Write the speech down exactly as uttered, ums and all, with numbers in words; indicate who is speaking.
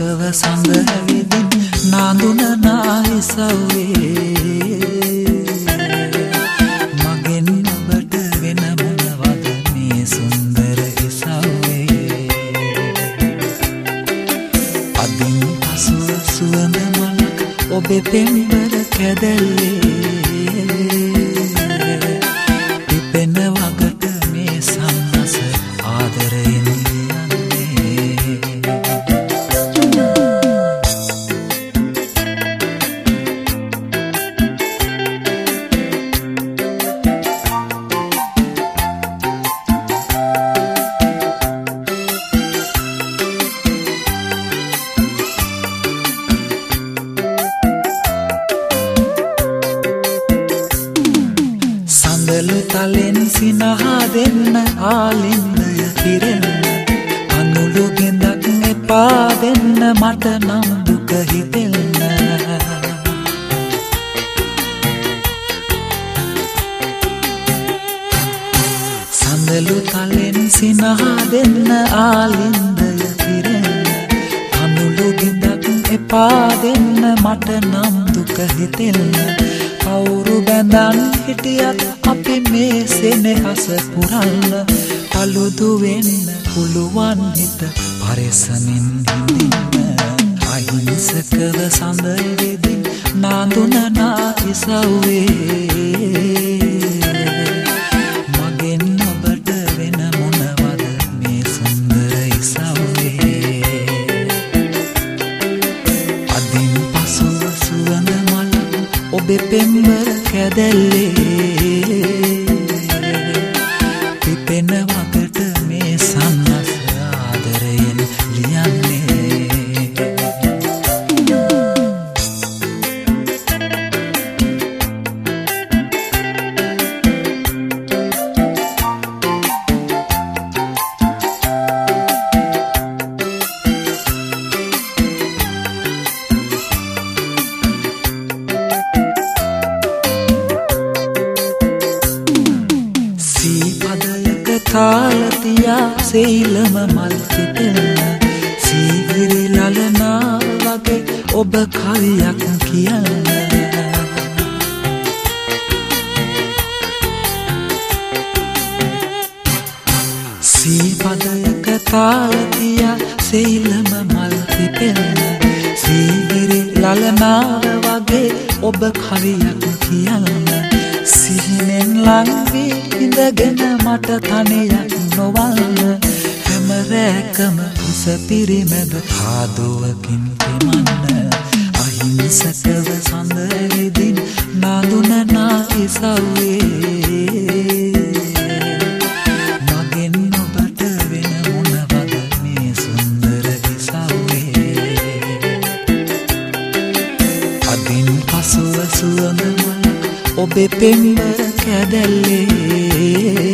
Speaker 1: අහිංසකව සඳවිදින් නාඳුන නාහිසවේ මගෙන් ඔබට වෙන මොනවද මේ සුන්දර ඉසවේ අදින් පසුව සුවඳ මලක් ඔබේ පෙම්බර කැදැල්ලේ පිපෙන වගට මේ සන්නස ආදරයෙන් සඳලු තලෙන් සිනහා දෙන්න ආලින්දය පිරෙන්න අනුළු ගෙඳක් එපා දෙන්න මට නම් දුක හිතෙන්න සඳලු තලෙන් සිනහා දෙන්න ආලින්දය පිරෙන්න අනුළු ගෙඳක් එපා දෙන්න මට නම් දුක හිතෙන්න කවුරු බැඳන් හිටියත් අපි මේ සෙනෙහස පුරන්න පළුදු වෙන්න පුළුවන් හිත පරෙසමින් හිඳින්න අහිංසකව සඳවිදින් නාඳුන නාහිසවේ මගෙන් ඔබට වෙන මොනවද මේ සුන්දර ඉසවේ අදින් පසුව සුවඳ ඔබේ පෙම්බර කැදැල්ලේ පිපෙන වගට මේ සන්නස ආදරයෙන් ලියන්නේ කාලතියා සෙයිලම මල් පිපෙන්න සීගිරි ලලනා වගේ ඔබ කවියක් කියන්න සීපදයක කාලතියා සෙයිලම මල් පිපෙන්න සීගිරි ලලනා වගේ ඔබ කවියක් කියන්න සිහිනෙන් ලංවී ඉඳගෙන මට තනියක් නොවන්න හැම රැකම හිස පිරිමැද හාදුවකින් පෙමන්න අහිංසකව සඳවිදින් නාඳුන නාහිසවේ මගෙන් ඔබට වෙන මොනවද මේ සුන්දර ඉසවේ අදින් පසුව සුවඳ ඔබේ පෙම්බර කැදැල්ලේ